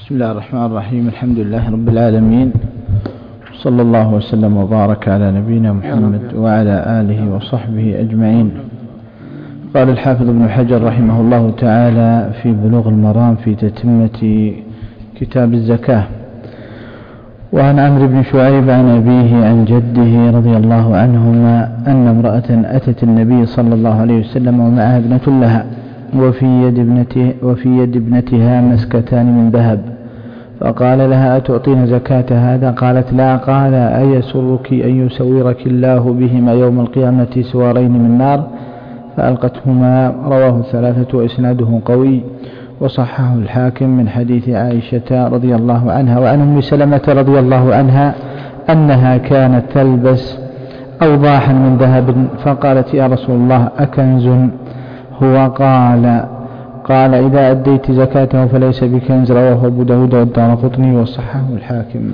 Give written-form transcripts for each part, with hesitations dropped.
بسم الله الرحمن الرحيم. الحمد لله رب العالمين، صلى الله وسلم وبارك على نبينا محمد وعلى آله وصحبه أجمعين. قال الحافظ ابن حجر رحمه الله تعالى في بلوغ المرام في تتمة كتاب الزكاة: وعن عمرو بن شعيب عن أبيه عن جده رضي الله عنهما أن امرأة أتت النبي صلى الله عليه وسلم ومعها ابنة لها، وفي يد ابنتها مسكتان من ذهب، فقال لها: أتعطين زكاة هذا؟ قالت: لا. قال: أيسرك أن يسورك الله بهما يوم القيامة سوارين من نار؟ فألقتهما. رواه الثلاثة وإسناده قوي، وصححه الحاكم من حديث عائشة رضي الله عنها. وعن أم سلمة رضي الله عنها أنها كانت تلبس أوضاحا من ذهب، فقالت: يا رسول الله، أكنز هو؟ قال: إذا أديت زكاته فليس بكنز. رواه أبو داود والدارقطني وصححه الحاكم.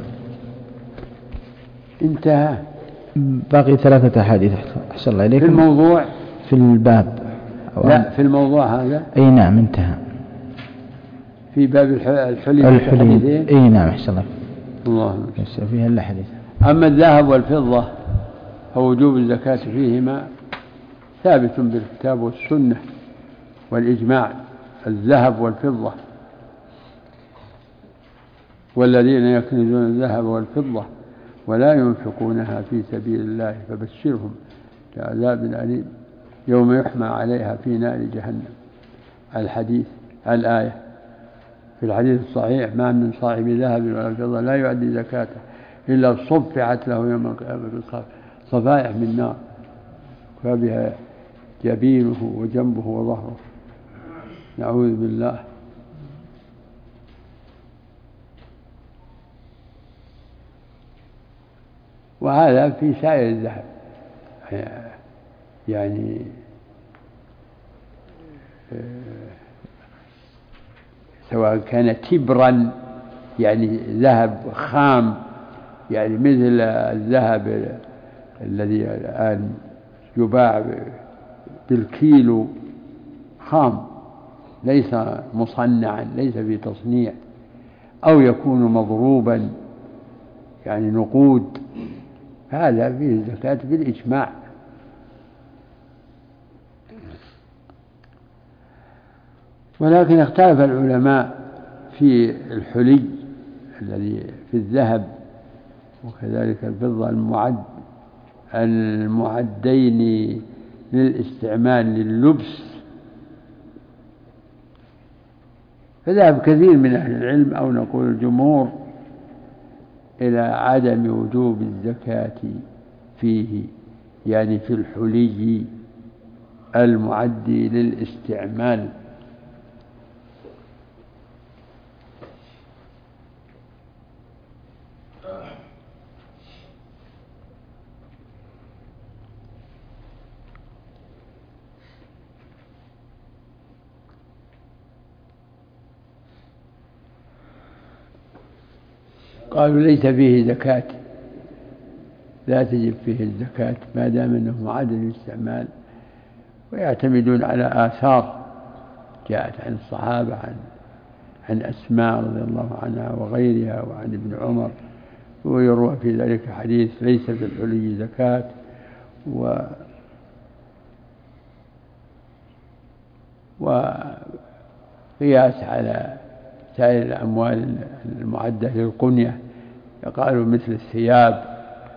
انتهى. باقي 3 أحاديث. أحسن الله إليكم. في الموضوع في الباب. لا، في الموضوع هذا. أي نعم، انتهى. في باب الحلي. أي نعم، أحسن الله. فيها إلا حديث. أما الذهب والفضة فوجوب الزكاة فيهما ثابت بالكتاب والسنة والإجماع. الذهب والفضة، والذين يكنزون الذهب والفضة ولا ينفقونها في سبيل الله فبشرهم بعذاب أليم يوم يحمى عليها في نار جهنم. الحديث. الآية. في الحديث الصحيح: ما من صاحب ذهب ولا فضة لا يؤدي زكاته إلا صفعت له يوم القيامة صفائح من نار فبها جبينه وجنبه وظهره، نعوذ بالله. وهذا في سائر الذهب، يعني سواء كان تبرا يعني ذهب خام، يعني مثل الذهب الذي الآن يباع بالكيلو خام ليس مصنعا، ليس في تصنيع، أو يكون مضروبا يعني نقود، هذا فيه الزكاة بالإجماع. ولكن اختلف العلماء في الحلي الذي في الذهب وكذلك الفضة المعدين للاستعمال لللبس، فذهب كثير من أهل العلم أو نقول الجمهور إلى عدم وجوب الزكاة فيه، يعني في الحلي المعدي للاستعمال. قالوا ليس فيه زكاة، لا تجب فيه الزكاة ما دام أنه معد للاستعمال، ويعتمدون على آثار جاءت عن الصحابة، عن أسماء رضي الله عنها وغيرها، وعن ابن عمر، ويروى في ذلك حديث: ليس في الحلي زكاة. وقياس على سائر الأموال المعدة للقنية، يقالوا مثل الثياب.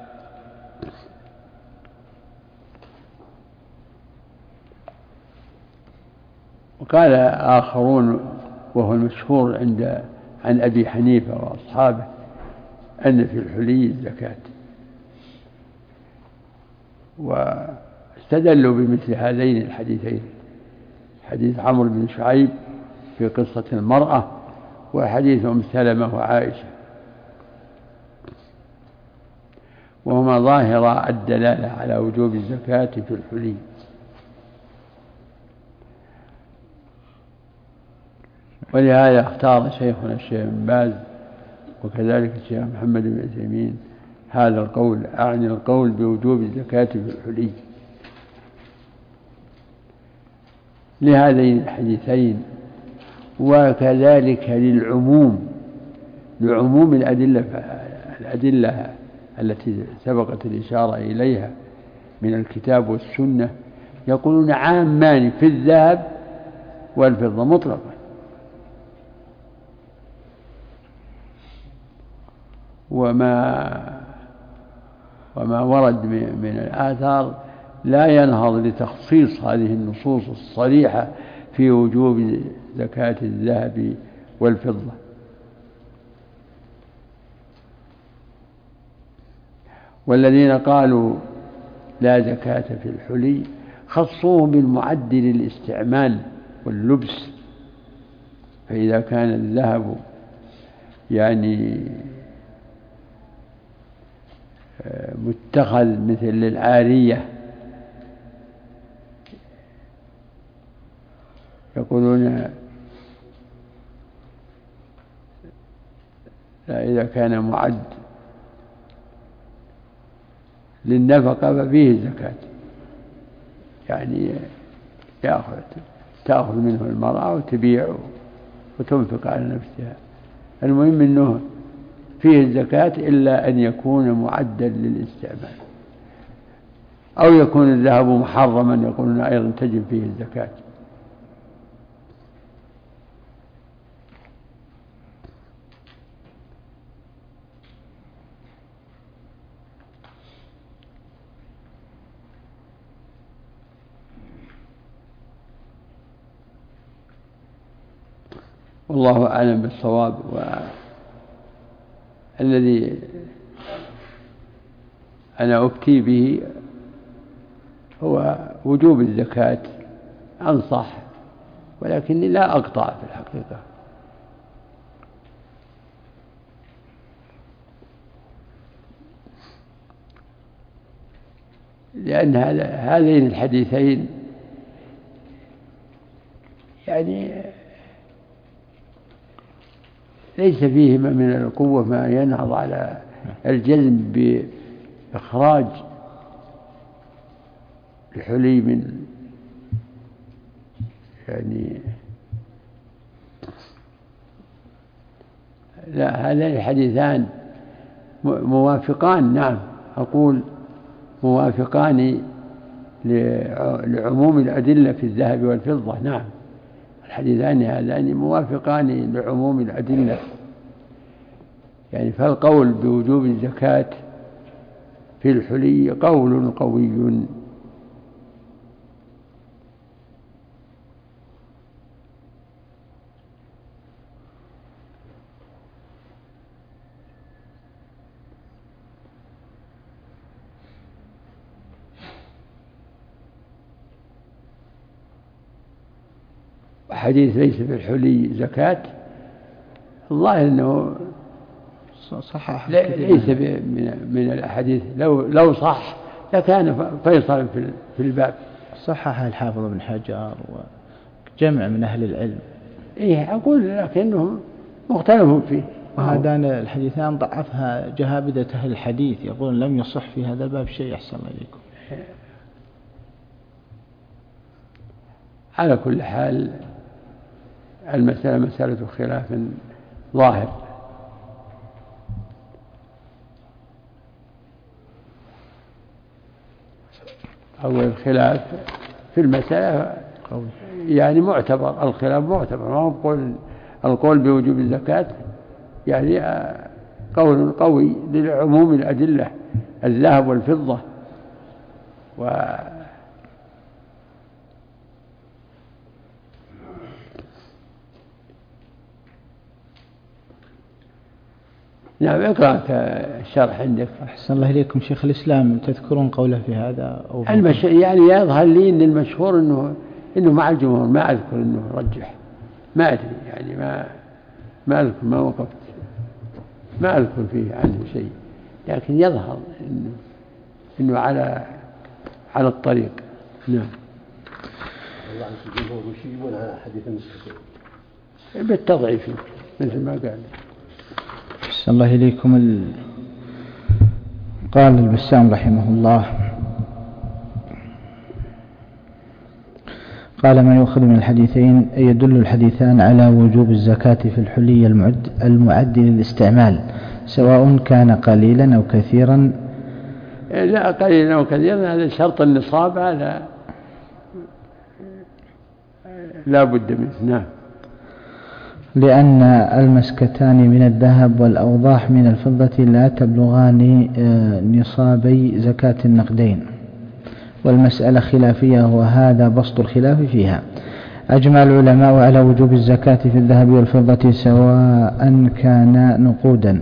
وقال آخرون وهو المشهور عن أبي حنيفة وأصحابه أن في الحلي زكاة، واستدلوا بمثل هذين الحديثين: حديث عمرو بن شعيب في قصة المرأة، وحديث أم سلمة وعائشة، وهما ظاهر الدلالة على وجوب الزكاة في الحلي. ولهذا اختار شيخنا الشيخ بن باز وكذلك الشيخ محمد بن عثيمين هذا القول، أعني القول بوجوب الزكاة في الحلي، لهذين الحديثين، وكذلك للعموم لعموم الأدلة التي سبقت الإشارة إليها من الكتاب والسنة، يقولون عامان في الذهب والفضة مطلقا. وما ورد من الآثار لا ينهض لتخصيص هذه النصوص الصريحة في وجوب زكاة الذهب والفضة. والذين قالوا لا زكاة في الحلي خصوه بالمعد للاستعمال واللبس، فإذا كان الذهب يعني متخذ مثل العارية، يقولون لا، إذا كان معد للنفقة ففيه الزكاة، يعني تأخذ منه المرأة وتبيع وتنفق على نفسها. المهم أنه فيه الزكاة إلا أن يكون معدا للاستعمال، أو يكون الذهب محرما، يقولون أيضا تجب فيه الزكاة. والله أعلم بالصواب. والذي أنا أفتي به هو وجوب الزكاة، أنصح، ولكني لا أقطع في الحقيقة، لأن هذين الحديثين يعني ليس فيهما من القوة ما ينهض على الجزم بإخراج الحلي من يعني لا، هذين الحديثان موافقان، نعم أقول موافقان لعموم الأدلة في الذهب والفضة، نعم الحديثان هذان موافقان لعموم الأدلة، يعني فالقول بوجوب الزكاة في الحلي قول قوي. حديث ليس في الحلي زكاة، الظاهر أنه صحح ليس من الأحاديث، لو صح لكان فيصل في الباب. صحح الحافظ ابن حجر وجمع من أهل العلم. إيه أقول لكنهم مختلفون فيه، وهذان الحديثان ضعفها جهابذة أهل الحديث، يقول لم يصح في هذا الباب شيء. أحسن إليكم. على كل حال المسألة مسألة خلاف ظاهر، أو الخلاف في المسألة يعني معتبر، الخلاف معتبر، ما هو القول بوجوب الزكاة يعني قول قوي لعموم الأدلة الذهب والفضة نعم. اقرأ الشرح عندك. أحسن الله إليكم. شيخ الإسلام تذكرون قوله في هذا أو يعني يظهر لي أن المشهور إنه مع الجمهور، ما أذكر إنه رجح، ما أدري يعني ما أذكر، ما وقفت، ما أذكر فيه عنه شيء، لكن يظهر إنه على الطريق. نعم. والله عن الجمهور يشيبون على حديث المستقيم بالتضعيف مثل ما قال. أحسن الله إليكم. قال البسام رحمه الله: قال ما يؤخذ من الحديثين يدل الحديثان على وجوب الزكاة في الحلي المعد للاستعمال سواء كان قليلا أو كثيرا. لا قليلا أو كثيرا هذا شرط النصاب، هذا لا بد منه. نعم. لأن المسكتان من الذهب والأوضاح من الفضة لا تبلغان نصابي زكاة النقدين، والمسألة خلافية وهذا بسط الخلاف فيها. أجمع العلماء على وجوب الزكاة في الذهب والفضة سواء كان نقودا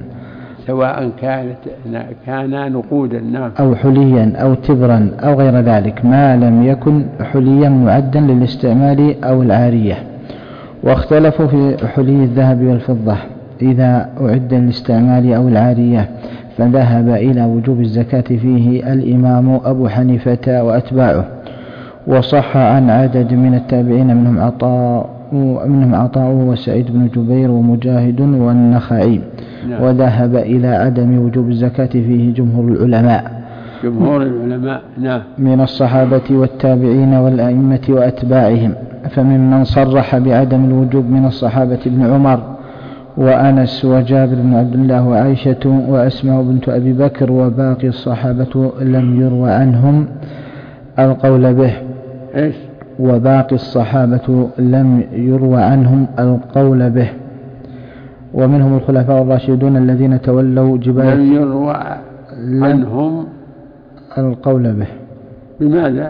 نعم، أو حليا أو تبرا أو غير ذلك ما لم يكن حليا معدا للاستعمال أو العارية. واختلفوا في حلي الذهب والفضة إذا أعد للاستعمال أو العارية، فذهب إلى وجوب الزكاة فيه الإمام أبو حنيفة وأتباعه، وصح عن عدد من التابعين منهم عطاء وسعيد بن جبير ومجاهد والنخعي. نعم. وذهب إلى عدم وجوب الزكاة فيه جمهور العلماء نعم. من الصحابة والتابعين والأئمة وأتباعهم. فممن صرح بعدم الوجوب من الصحابة ابن عمر وأنس وجابر بن عبد الله وعائشة وأسماء بنت أبي بكر، وباقي الصحابة لم يروى عنهم القول به. وباقي الصحابة لم يروى عنهم القول به. ومنهم الخلفاء الراشدون الذين تولوا جباية لم يروى عنهم القول به. بماذا؟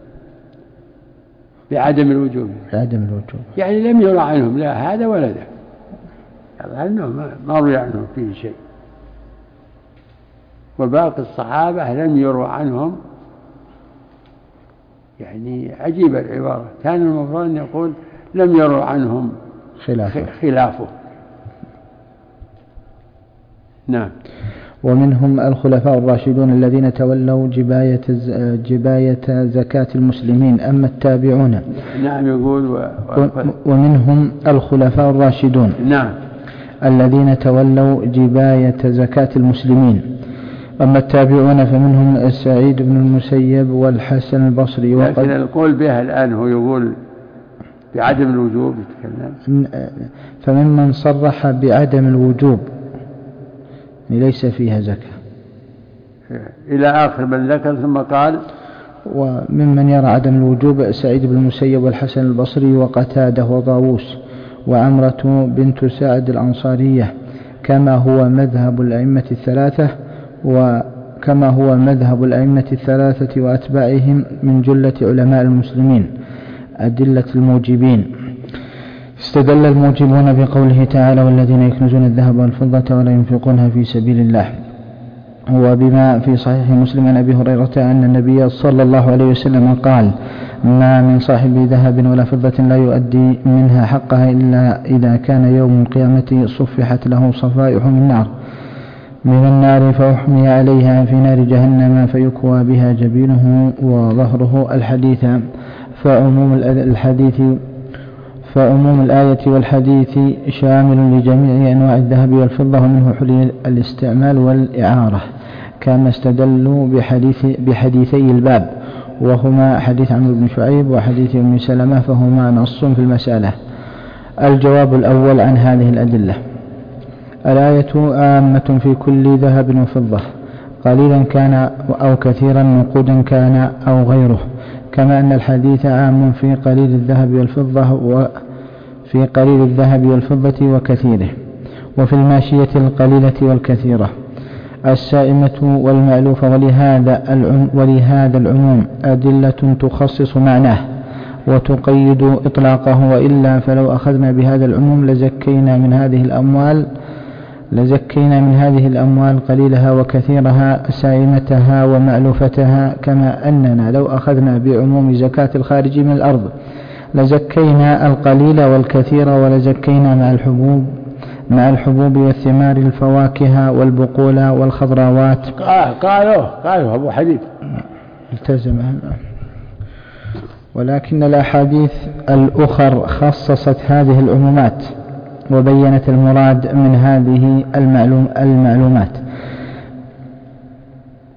بعدم الوجوب. يعني لم يروى عنهم لا هذا ولا ذاك، يعني أنهم ما روي عنهم فيه شيء. وباقي الصحابة لم يروى عنهم، يعني عجيبة العبارة، كان المفروض أن يقول لم يروى عنهم خلافه. نعم. ومنهم الخلفاء الراشدون الذين تولوا جباية زكاة المسلمين. أما التابعون. نعم. يقول ومنهم الخلفاء الراشدون. نعم. الذين تولوا جباية زكاة المسلمين. أما التابعون فمنهم سعيد بن المسيب والحسن البصري. لكن القول بها الآن هو يقول بعدم الوجوب يتكلم. فممن صرح بعدم الوجوب ليس فيها زكاة إلى آخر من ذكر، ثم قال وممن يرى عدم الوجوب سعيد بن المسيب والحسن البصري وقتادة وطاووس وعمرة بنت سعد الأنصارية، كما هو مذهب الأئمة الثلاثة وأتباعهم من جلة علماء المسلمين أدلة الموجبين. استدل الموجبون بقوله تعالى والذين يكنزون الذهب والفضة ولا ينفقونها في سبيل الله، وبما في صحيح مسلم عن أبي هريرة أن النبي صلى الله عليه وسلم قال ما من صاحب ذهب ولا فضة لا يؤدي منها حقها إلا إذا كان يوم القيامة صفحت له صفائح من النار فأحمي عليها في نار جهنم فيكوى بها جبينه وظهره. الحديث فعموم الآية والحديث شامل لجميع أنواع الذهب والفضة، ومنه حلي الاستعمال والإعارة، كما استدلوا بحديثي الباب وهما حديث عمرو بن شعيب وحديث أم سلمة، فهما نص في المسألة. الجواب الأول عن هذه الأدلة: الآية عامة في كل ذهب وفضة قليلا كان أو كثيرا، نقودا كان أو غيره، كما أن الحديث عام في قليل الذهب والفضة وكثيره، وفي الماشية القليلة والكثيرة، السائمة والمألوفة. ولهذا العموم أدلة تخصص معناه وتقيد إطلاقه، وإلا فلو أخذنا بهذا العموم لزكينا من هذه الأموال قليلها وكثيرها، سائمتها ومألوفتها، كما أننا لو أخذنا بعموم زكاة الخارج من الأرض لزكينا القليل والكثير، ولزكينا مع الحبوب والثمار الفواكه والبقول والخضروات. قالوا أبو حديث التزم. ولكن الأحاديث الأخر خصصت هذه العمومات وبينت المراد من هذه المعلومات.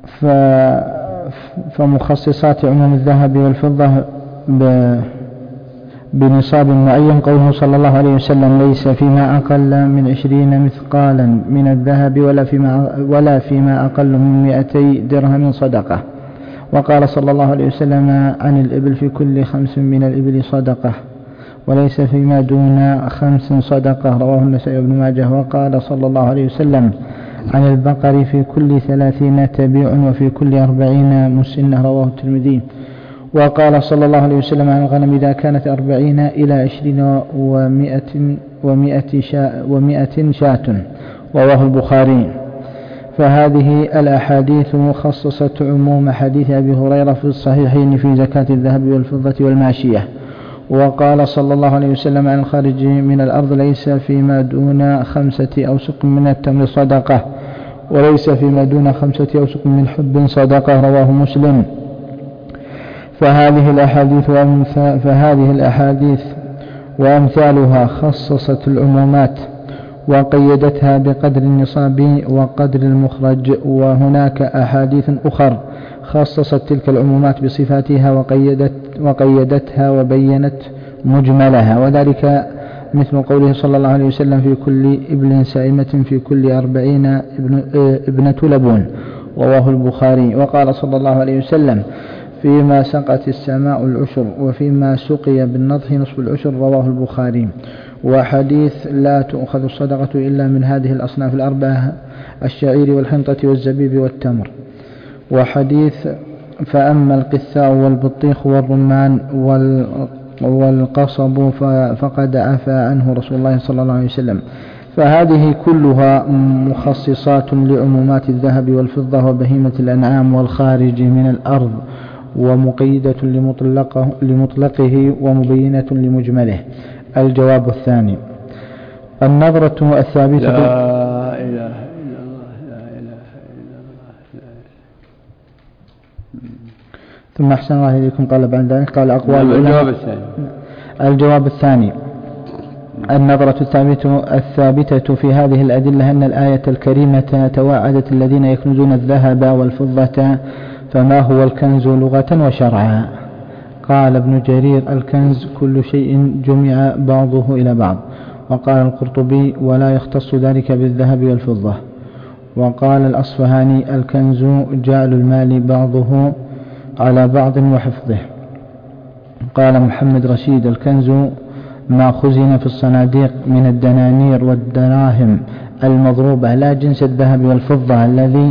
فمخصصات عموم الذهب والفضة بنصاب معين. قوله صلى الله عليه وسلم: ليس فيما أقل من 20 مثقالا من الذهب ولا فيما أقل من 200 درهم صدقة. وقال صلى الله عليه وسلم عن الإبل: في كل 5 من الإبل صدقة، وليس فيما دون 5 صدقة. رواه النسائي بن ماجه. وقال صلى الله عليه وسلم عن البقر: في كل 30 تبيع وفي كل 40 مسنة. رواه الترمذي. وقال صلى الله عليه وسلم عن الغنم: إذا كانت 40 إلى 20 و100 شاة. رواه البخاري. فهذه الأحاديث خصصت عموم حديث أبي هريرة في الصحيحين في زكاة الذهب والفضة والماشية. وقال صلى الله عليه وسلم عن الخارج من الأرض: ليس فيما دون 5 أوسق من التمر صدقة، وليس فيما دون 5 أوسق من حب صدقة. رواه مسلم. فهذه الأحاديث وأمثالها خصصت العمومات وقيدتها بقدر النصاب وقدر المخرج. وهناك أحاديث أخر خصصت تلك العمومات بصفاتها وقيدتها وبينت مجملها، وذلك مثل قوله صلى الله عليه وسلم: في كل إبل سائمة في كل 40 ابنة لبون. رواه البخاري. وقال صلى الله عليه وسلم: فيما سقت السماء العشر، وفيما سقي بالنضح نصف العشر. رواه البخاري. وحديث: لا تؤخذ الصدقة إلا من هذه الأصناف الأربعة: الشعير والحنطة والزبيب والتمر. وحديث: فأما القثاء والبطيخ والرمان والقصب فقد عفى عنه رسول الله صلى الله عليه وسلم. فهذه كلها مخصصات لعمومات الذهب والفضة وبهيمة الأنعام والخارج من الأرض، ومقيدة لمطلقه ومبينة لمجمله. الجواب الثاني: النظرة الثابتة. لا إله إلا الله، لا إله إلا الله. ثم أحسن الله إليكم. قال بعد ذلك: قال أقوال الجواب الثاني: النظرة الثابتة في هذه الأدلة أن الآية الكريمة توعدت الذين يكنزون الذهب والفضة. فما هو الكنز لغة وشرعا؟ قال ابن جرير: الكنز كل شيء جمع بعضه إلى بعض. وقال القرطبي: ولا يختص ذلك بالذهب والفضة. وقال الأصفهاني: الكنز جعل المال بعضه على بعض وحفظه. قال محمد رشيد: الكنز ما خزن في الصناديق من الدنانير والدراهم المضروبة، لا جنس الذهب والفضة الذي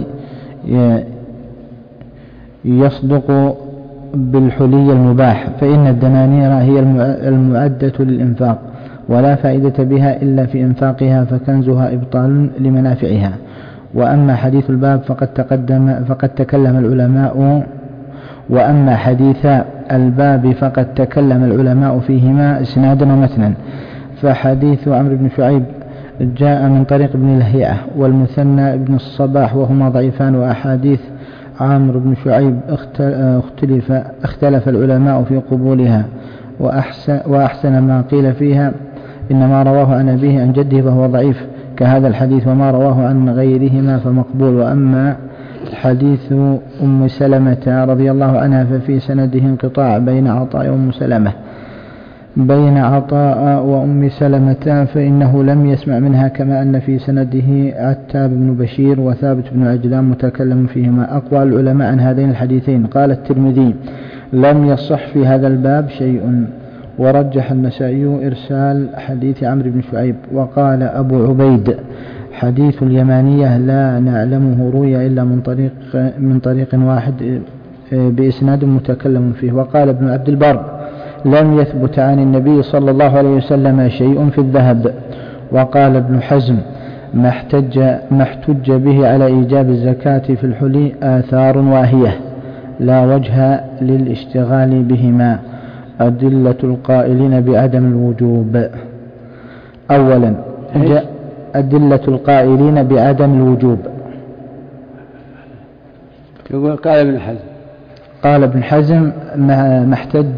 يصدق بالحلي المباح، فإن الدنانير هي المعدة للإنفاق، ولا فائدة بها إلا في إنفاقها، فكنزها إبطال لمنافعها. وأما حديث الباب فقد تكلم العلماء فيهما إسنادا ومتنا. فحديث عمرو بن شعيب جاء من طريق ابن لهيعة والمثنى بن الصباح وهما ضعيفان. وأحاديث عمرو بن شعيب اختلف العلماء في قبولها، وأحسن ما قيل فيها إنما رواه عن أبيه عن جده فهو ضعيف كهذا الحديث، وما رواه عن غيرهما فمقبول. وأما حديث أم سلمة رضي الله عنها ففي سنده انقطاع بين عطاء وأم سلمة، فإنه لم يسمع منها، كما أن في سنده عتاب بن بشير وثابت بن عجلان متكلم فيهما. أقوال العلماء عن هذين الحديثين: قال الترمذي: لم يصح في هذا الباب شيء، ورجح النسائي إرسال حديث عمرو بن شعيب. وقال أبو عبيد: حديث اليمانية لا نعلمه روي إلا من طريق واحد بإسناد متكلم فيه. وقال ابن عبد البر: لم يثبت عن النبي صلى الله عليه وسلم شيء في الذهب. وقال ابن حزم: ما احتج به على إيجاب الزكاة في الحلي آثار واهية لا وجه للاشتغال بهما. أدلة القائلين بعدم الوجوب. أولا: أدلة القائلين بعدم الوجوب. يقول قال ابن حزم: ما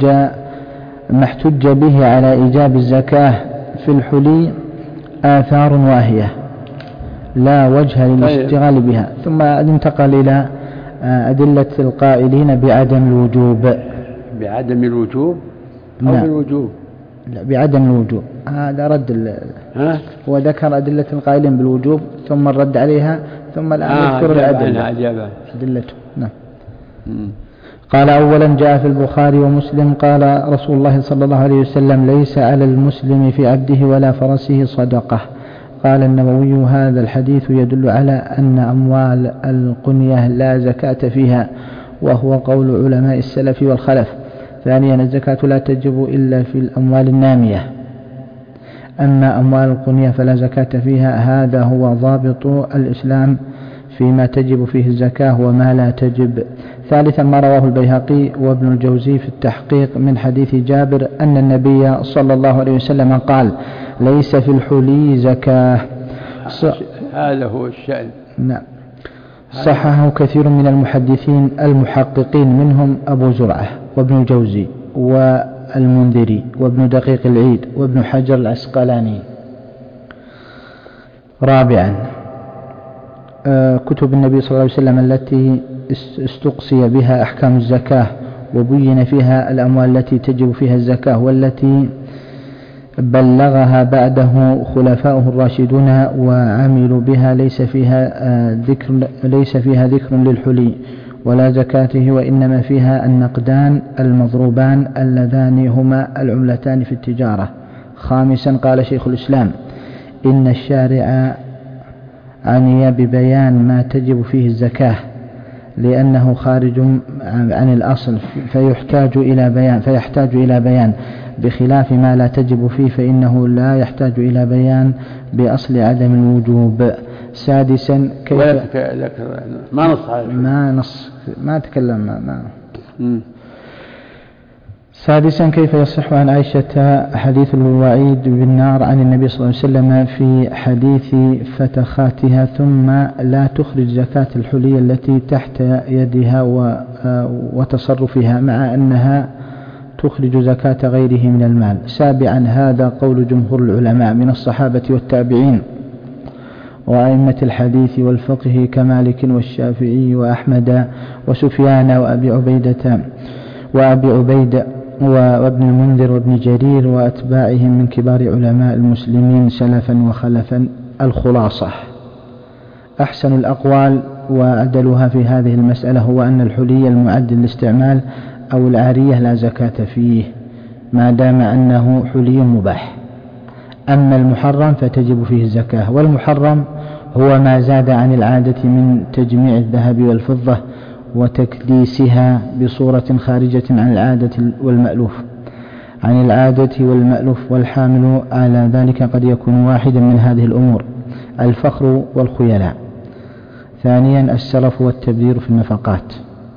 احتج به على إيجاب الزكاة في الحلي آثار واهية لا وجه للاشتغال بها. ثم انتقل إلى أدلة القائلين بعدم الوجوب. بعدم الوجوب أو نعم. بالوجوب؟ بعدم الوجوب. هذا رد وذكر أدلة القائلين بالوجوب ثم الرد عليها ثم الآن يذكر أدلته. نعم. قال أولا جاء في البخاري ومسلم قال رسول الله صلى الله عليه وسلم ليس على المسلم في عبده ولا فرسه صدقة. قال النووي هذا الحديث يدل على أن أموال القنية لا زكاة فيها، وهو قول علماء السلف والخلف. ثانيا الزكاة لا تجب إلا في الأموال النامية، أما أموال القنية فلا زكاة فيها. هذا هو ضابط الإسلام فيما تجب فيه الزكاة وما لا تجب. ثالثا ما رواه البيهقي وابن الجوزي في التحقيق من حديث جابر أن النبي صلى الله عليه وسلم قال ليس في الحلي زكاة. هذا هو الشأن. نعم. صححه كثير من المحدثين المحققين منهم أبو زرعة وابن الجوزي والمنذري وابن دقيق العيد وابن حجر العسقلاني. رابعا كتب النبي صلى الله عليه وسلم التي استقصي بها أحكام الزكاة وبين فيها الأموال التي تجب فيها الزكاة والتي بلغها بعده خلفاؤه الراشدون وعملوا بها ليس فيها ذكر للحلي ولا زكاته، وإنما فيها النقدان المضروبان اللذان هما العملتان في التجارة. خامسا قال شيخ الإسلام إن الشارع عني ببيان ما تجب فيه الزكاة لأنه خارج عن الأصل فيحتاج إلى بيان بخلاف ما لا تجب فيه فإنه لا يحتاج إلى بيان بأصل عدم الوجوب. سادسا كيف ما تكلم سادسا كيف يصح عن عائشة حديث الوعيد بالنار عن النبي صلى الله عليه وسلم في حديث فتخاتها ثم لا تخرج زكاة الحلي التي تحت يدها وتصرفها مع أنها تخرج زكاة غيره من المال. سابعا هذا قول جمهور العلماء من الصحابة والتابعين وأئمة الحديث والفقه كمالك والشافعي وأحمد وسفيان وأبي عبيدة وابن المنذر وابن جرير وأتباعهم من كبار علماء المسلمين سلفا وخلفا. الخلاصة أحسن الأقوال وأعدلها في هذه المسألة هو أن الحلي المعد للاستعمال أو العارية لا زكاة فيه ما دام أنه حلي مباح. أما المحرم فتجب فيه الزكاة، والمحرم هو ما زاد عن العادة من تجميع الذهب والفضة وتكديسها بصورة خارجة عن العادة والمألوف والحامل على ذلك قد يكون واحدا من هذه الأمور: الفخر والخيلاء. ثانيا السرف والتبذير في النفقات.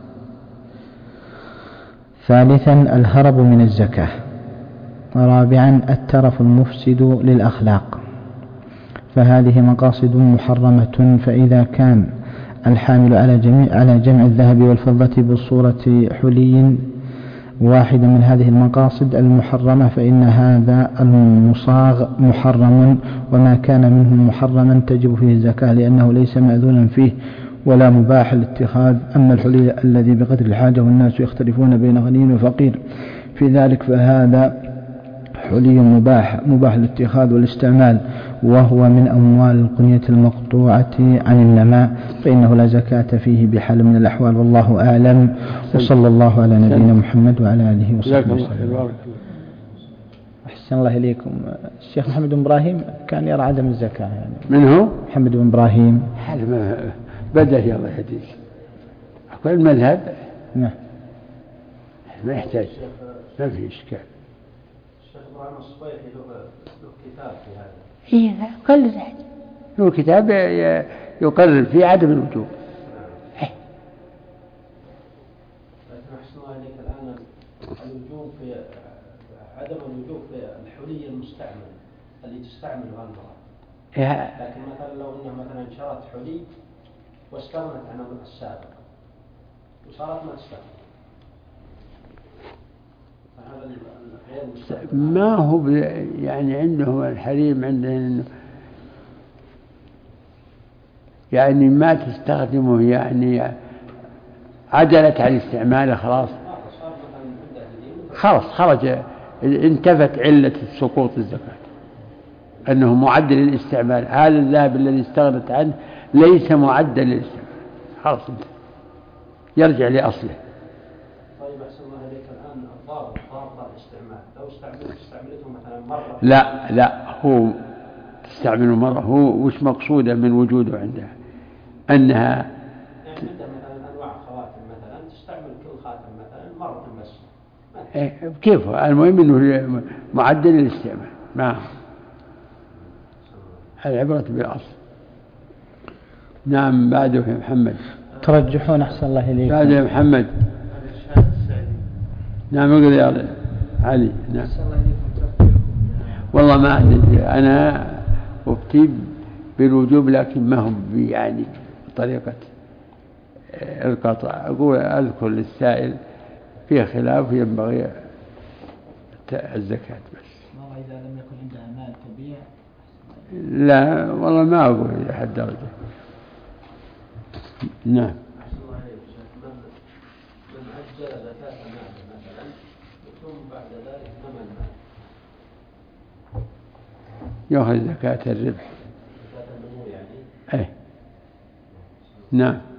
ثالثا الهرب من الزكاة. رابعا الترف المفسد للأخلاق، فهذه مقاصد محرمة. فإذا كان الحامل على جمع الذهب والفضة بصورة حلي واحد من هذه المقاصد المحرمة فإن هذا المصاغ محرم، وما كان منه محرما تجب فيه الزكاة لأنه ليس مأذونا فيه ولا مباح الاتخاذ. أما الحلي الذي بقدر الحاجة والناس يختلفون بين غني وفقير في ذلك فهذا حلي مباح الاتخاذ والاستعمال، وهو من أموال القنية المقطوعة عن النماء فإنه لا زكاة فيه بحال من الأحوال. والله أعلم، وصلى الله على نبينا محمد وعلى آله وصحبه وسلم. أحسن الله إليكم. الشيخ محمد بن إبراهيم كان يرى عدم الزكاة يعني. من هو؟ محمد بن إبراهيم. حال بدأ يا الله يهديك. أقول المذهب نعم ما يحتاج، ما في إشكال. الشيخ إبراهيم الصبيحي له كتاب في هذا. إيه كل ذلك له كتاب يقرر في عدم الوجوب. لكن أحسن الله إليك الآن الوجوب في عدم الوجوب في الحلي المستعمل اللي تستعمله المرأة. لكن مثلا لو أنها مثلا شرت حلي واستغنت عن السابق وصارت ما تستعمل، ما هو يعني عنده الحريم عنده يعني ما تستخدمه يعني عدلت عن استعماله خلاص خرج انتفت علة سقوط الزكاة، أنه معدل للاستعمال. هذا الذهب الذي استغنت عنه ليس معدل للاستعمال، خلاص يرجع لأصله. طيب أحسن الله إليك، الآن الضابط الاستعمال لو استعملته مثلا مرة. لا هو تستعمله مرة، هو وش مقصوده من وجوده عندها أنها يعني عندها مثلا أنواع خواتم مثلا تستعمل كل خاتم مثلا مرة بس. كيف؟ المهم أنه معدل للاستعمال. نعم، العبرة بالأصل. نعم، بعده يا محمد. ترجحون أحسن الله إليكم. بعده يا محمد. نعم، اقول يا علي. نعم. والله ما أدري، أنا أفتي بالوجوب لكن ما هم يعني بطريقة القطع. أقول أذكر للسائل فيه خلاف ينبغي الزكاة بس. إذا لم يكن عندها مال تبيع. لا والله ما أقول إلى حد درجة. نعم. من أجل زكاة مال مثلا ثم بعد ذلك نمى المال يأخذ زكاة الربح. زكاة النمو يعني. نعم.